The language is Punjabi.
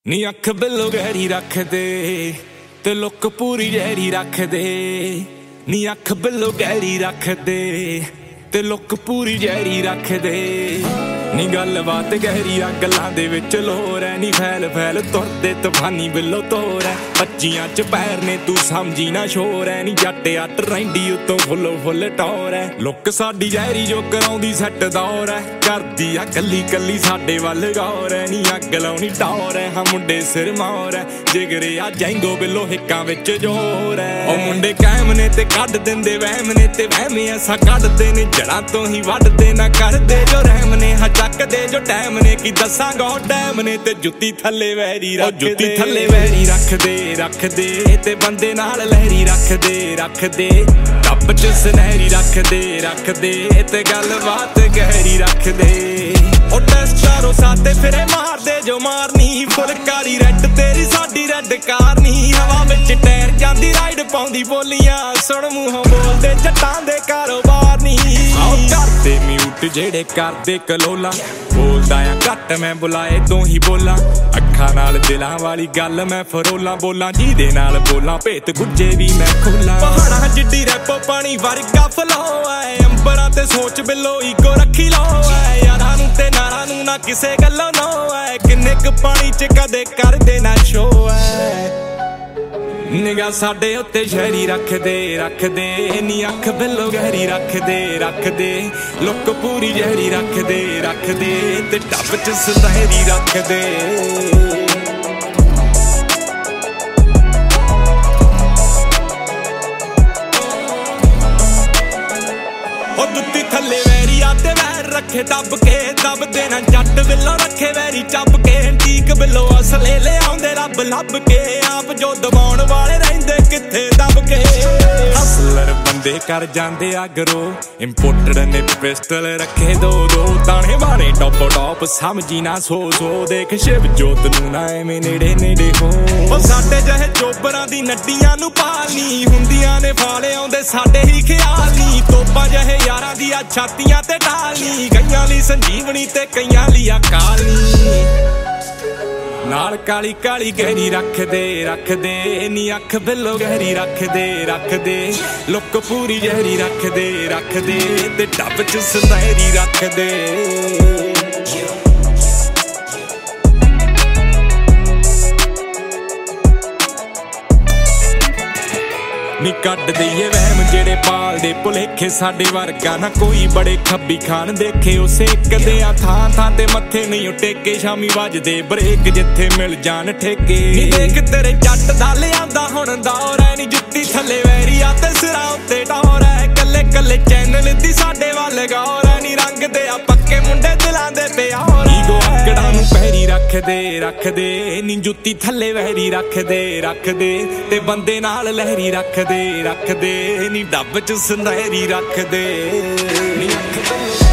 ਨੀ ਅੱਖ ਬਿੱਲੋ ਗਹਿਰੀ ਰੱਖਦੇ ਤੇ ਲੁੱਕ ਪੂਰੀ ਜ਼ਹਿਰੀ ਰੱਖਦੇ। ਨੀ ਅੱਖ ਬਿੱਲੋ ਗਹਿਰੀ ਰੱਖਦੇ ਤੇ ਲੁੱਕ ਪੂਰੀ ਜ਼ਹਿਰੀ ਰੱਖਦੇ। ਨੀ ਗੱਲਬਾਤ ਗਹਿਰੀ ਆ ਗੱਲਾਂ ਦੇ ਵਿੱਚ ਲੋਰ ਐ। ਨੀ ਫੈਲ ਫੈਲ ਤੁਰਦੇ ਤੂਫਾਨੀ ਬਿੱਲੋ ਤੋਰ ਐ। ਬੱਜੀਆਂ ਚ ਪੈਰ ਨੇ ਤੂੰ ਸਮਝੀ ਨਾ ਸ਼ੋਰ ਐ। ਨੀ ਜੱਟ ਅੱਟ ਰਹਿੰਦੀ ਉਤੋਂ ਫੁੱਲੋ ਫੁੱਲ ਟੌਰ ਐ। ਲੁੱਕ ਸਾਡੀ ਜ਼ਹਿਰੀ ਜੋ ਕਰਾਉਂਦੀ ਸੱਟ ਦੌਰ ਐ। ਕਰਦੀ ਆ ਕੱਲੀ ਕੱਲੀ ਸਾਡੇ ਵੱਲ ਗੌਰ ਐ। ਨੀ ਅੱਗ ਲਾਉਣੀ ਟੌਰ ਐ। ਹਾਂ ਮੁੰਡੇ ਸਿਰ ਮੌਰ ਐ। ਜਿਗਰੇ ਆ ਜੈਂਗੋ ਬਿੱਲੋ ਹਿੱਕਾਂ ਵਿੱਚ ਜ਼ੋਰ ਐ। ਉਹ ਮੁੰਡੇ ਕਾਇਮ ਨੇ ਤੇ ਕੱਢ ਦਿੰਦੇ ਵਹਿਮ ਨੇ ਤੇ ਵਹਿਮੇ ਐਸਾ ਕੱਢਦੇ ਨੇ ਜੜ੍ਹਾਂ ਤੋਂ ਹੀ ਵੱਢਦੇ ਨਾ ਕਰਦੇ ਜੋ ਰਹਿਮ ਨੇ। ਚੱਕਦੇ ਜੋ ਟਾਈਮ ਨੇ ਕੀ ਦੱਸਾਂਗਾ ਉਹ ਟਾਈਮ ਨੇ ਤੇ ਜੁੱਤੀ ਥੱਲੇ ਵੈਰੀ ਰੱਖਦੇ। ਜੁੱਤੀ ਥੱਲੇ ਵੈਰੀ ਰੱਖਦੇ ਰੱਖਦੇ ਤੇ ਬੰਦੇ ਨਾਲ ਲਹਿਰੀ ਰੱਖਦੇ ਰੱਖਦੇ। ਟੱਪ ਚ ਸੁਨਹਿਰੀ ਰੱਖਦੇ ਰੱਖਦੇ ਤੇ ਗੱਲਬਾਤ ਗਹਿਰੀ ਰੱਖਦੇ। ਉਹ ਟੈਸਟਾਰੋ ਸਾਤੇ ਫਿਰੇ ਮਾਰਦੇ ਜੋ ਮਾਰਨੀ ਫੁਲਕਾਰੀ ਰੈਡ ਤੇਰੀ ਸਾਡੀ ਰੈਡ ਕਾਰਨੀ। ਹਵਾ ਵਿੱਚ ਟਾਇਰ ਜਾਂਦੀ ਰਾਈਡ ਪਾਉਂਦੀ ਬੋਲੀਆਂ ਸੁਣ ਮੂੰਹੋਂ ਬੋਲਦੇ ਜੱਟਾਂ ਦੇ ਕਾਰੋਬਾਰ ਨੀ। ਆਓ ਕਰਦੇ ਮਿਊਟ ਜਿਹੜੇ ਕਰਦੇ ਕਲੋਲਾ ਬੋਲਦਾ ਆ ਘੱਟ ਮੈਂ ਬੁਲਾਏ ਤੋਂ ਹੀ ਬੋਲਾਂ। ਅੱਖਾਂ ਨਾਲ ਦਿਲਾਂ ਵਾਲੀ ਗੱਲ ਮੈਂ ਫਰੋਲਾਂ ਬੋਲਾਂ ਜਿਹਦੇ ਨਾਲ ਬੋਲਾਂ ਭੇਤ ਗੁੱਜੇ ਵੀ ਮੈਂ ਖੋਲਾਂ। ਪਹਾੜਾਂ ਜਿੱਡੀ ਰੈਪੋ ਪਾਣੀ ਵਰਗਾ ਫਲੋ ਐ। ਅੰਬਰਾਂ ਤੇ ਸੋਚ ਬਿੱਲੋ ਈਗੋ ਰੱਖੀ ਲੋ ਐ। ਯਾਰਾਂ ਨੂੰ ਤੇ ਨਾਰਾਂ ਨੂੰ ਨਾ ਕਿਸੇ ਗੱਲੋਂ ਨੋ ਐ। ਕਿੰਨੇ ਕੁ ਪਾਣੀ ਚ ਕਦੇ ਕਰਦੇ ਨਾ ਸ਼ੋ ਐ। ਨਿਗਾਹ ਸਾਡੇ ਉੱਤੇ ਸ਼ਹਿਰੀ ਰੱਖਦੇ ਰੱਖਦੇ। ਨੀ ਅੱਖ ਬਿੱਲੋ ਗਹਿਰੀ ਰੱਖਦੇ ਰੱਖਦੇ। ਲੁੱਕ ਪੂਰੀ ਜ਼ਹਿਰੀ ਰੱਖਦੇ ਰੱਖਦੇ ਤੇ ਟੱਪ ਚ ਸੁਨਹਿਰੀ ਰੱਖਦੇ। ਉਹ ਜੁੱਤੀ ਥੱਲੇ ਵੈਰੀ ਆ ਤੇ ਵੈਰ ਰੱਖੇ ਦੱਬ ਕੇ ਦੱਬਦੇ ਨਾ ਜੱਟ ਬਿੱਲੋ ਰੱਖੇ ਵੈਰੀ ਚੱਬ ਕੇ। ਠੀਕ ਬਿੱਲੋ ਅਸਲੇ ਲਿਆਉਂਦੇ ਰੱਬ ਲੱਭ ਕੇ ਆਪ ਜੋ ਦਬਾਉਣ ਵਾਲੇ ਰਹਿੰਦੇ ਕਿੱਥੇ ਦੱਬ ਕੇ। ਹਸਲਰ ਬੰਦੇ ਕਰ ਜਾਂਦੇ ਆ ਗਰੋ ਇੰਪੋਰਟਡ ਨੇ ਪਿਸਟਲ ਰੱਖੇ ਦੋ ਦੋ ਤਾਣੇ ਵਾਲੇ ਟੋਪ ਟੋਪ ਸਮਝੀ ਨਾ ਸੋ ਸੋ। ਦੇਖ ਸ਼ਿਵ ਜੋਤ ਨੂੰ ਨਾ ਐਵੇਂ ਨੇੜੇ ਨੇੜੇ ਹੋ। ਉਹ ਸਾਡੇ ਜਿਹੇ ਚੋਬਰਾਂ ਦੀ ਨੱਡੀਆਂ ਨੂੰ ਪਾਲਨੀ ਹੁੰਦੀਆਂ ਨੇ ਫਾਲੇ ਆਉਂਦੇ ਸਾਡੇ ਹੀ ਖਿਆਲ ਨੀ। ਤੋਪਾਂ ਜਿਹੇ ਯਾਰਾਂ ਦੀਆਂ ਛਾਤੀਆਂ ਤੇ ਢਾਲਨੀ ਕਈਆਂ ਲਈ ਸੰਜੀਵਨੀ ਤੇ ਕਈਆਂ ਲਈ ਅਕਾਲਨੀ। ਨਾਲ ਕਾਲੀ ਕਾਲੀ ਗਹਿਰੀ ਰੱਖਦੇ ਰੱਖਦੇ। ਨੀ ਅੱਖ ਬਿੱਲੋ ਗਹਿਰੀ ਰੱਖਦੇ ਰੱਖਦੇ। ਲੁੱਕ ਪੂਰੀ ਜ਼ਹਿਰੀ ਰੱਖਦੇ ਰੱਖਦੇ ਤੇ ਟੱਪ ਚ ਸੁਨਹਿਰੀ ਰੱਖਦੇ। ਨੀ ਕੱਢ ਦਈਏ ਵਹਿਮ ਜਿਹੜੇ ਪਾਲਦੇ ਭੁਲੇਖੇ ਸਾਡੇ ਵਰਗਾ ਨਾ ਕੋਈ ਬੜੇ ਖੱਬੀ ਖਾਨ ਦੇਖੇ। ਉਸੇ ਕਦੇ ਆ ਥਾਂ ਥਾਂ ਤੇ ਮੱਥੇ ਨਹੀਂ ਟੇਕੇ ਸ਼ਾਮੀ ਵੱਜਦੇ ਬ੍ਰੇਕ ਜਿੱਥੇ ਮਿਲ ਜਾਣ ਠੇਕੇ। ਨੀ ਦੇਖ ਤੇਰੇ ਜੱਟ ਦਾ ਲਿਆਂਦਾ ਹੁਣ ਦੌਰ ਐ। ਨੀ ਜੁੱਤੀ ਥੱਲੇ ਵੈਰੀ ਆ ਤੇ ਸਿਰਾਂ ਉੱਤੇ ਟੌਰ ਐ। ਕੱਲੇ ਕੱਲੇ ਚੈਨਲ ਦੀ ਸਾਡੇ ਵੱਲ ਗੌਰ ਐ। ਨੀ ਰੰਗਦੇ ਆ ਪੱਕੇ ਮੁੰਡੇ ਦਿਲਾਂ ਦੇ ਪਿਆਰ ਐ। ਈਗੋ ਆਕੜਾਂ ਨੂੰ ਪੈਰੀ ਰੱਖਦੇ ਰੱਖਦੇ। ਨੀ ਜੁੱਤੀ ਥੱਲੇ ਵੈਰੀ ਰੱਖਦੇ ਰੱਖਦੇ ਤੇ ਬੰਦੇ ਨਾਲ ਲਹਿਰੀ ਰੱਖਦੇ ਰੱਖਦੇ। ਨੀ ਡੱਬ ਚ ਸੁਨਹਿਰੀ ਰੱਖਦੇ। ਨੀ ਅੱਖ